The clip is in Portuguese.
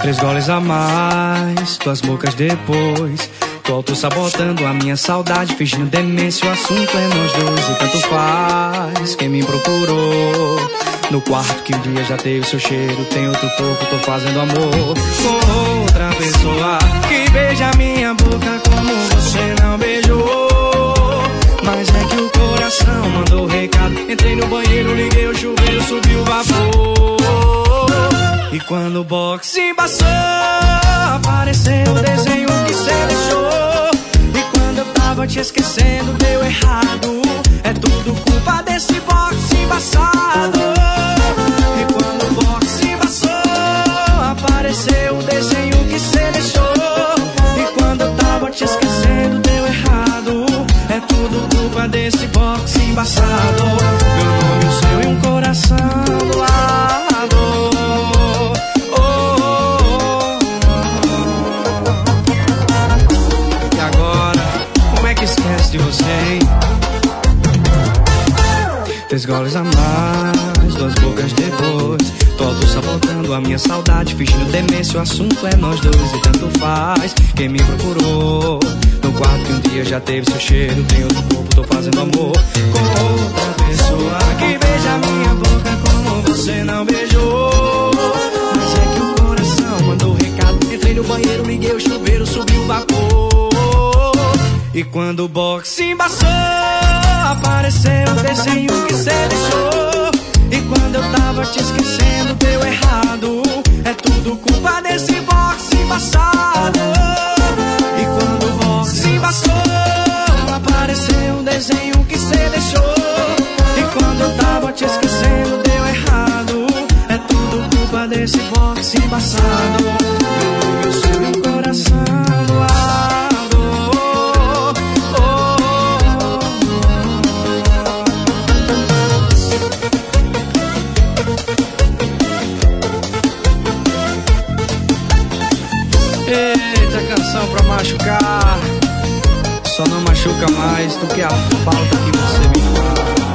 3 goles a mais, 2 bocas depois. Tô auto-sabotando a minha saudade, fingindo demência, o assunto é nós dois e tanto faz. Quem me procurou no quarto que um dia já teve seu cheiro, tem outro corpo, tô fazendo amor com outra pessoa que beija minha boca como você não beijou. Mas é que o coração mandou recado, entrei no banheiro, liguei o chuveiro, subiu o vapor. E quando o box embaçou, apareceu o desenho que cê deixou. E quando eu tava te esquecendo, deu errado. É tudo culpa desse box embaçado. E quando o box embaçou, apareceu o desenho que cê deixou. E quando eu tava te esquecendo, deu errado. É tudo culpa desse box embaçado. Meu nome, o seu e um coração do lado. Esquece de você, hein? 3 goles a mais, 2 bocas depois. Tô auto-sabotando a minha saudade, fingindo demência, o assunto é nós dois e tanto faz. Quem me procurou no quarto que um dia já teve seu cheiro, tem outro corpo, tô fazendo amor com outra pessoa que beija minha boca como você não beijou. Mas é que o coração mandou recado, entrei no banheiro, liguei o chuveiro, subiu o vapor. E quando o box embaçou, apareceu o desenho que cê deixou. E quando eu tava te esquecendo, deu errado. É tudo culpa desse box embaçado. E quando o box embaçou, apareceu o desenho que cê deixou. E quando eu tava te esquecendo, deu errado. É tudo culpa desse box embaçado. Eu sou um coração do lado. Eita, canção pra machucar. Só não machuca mais do que a falta que você me faz.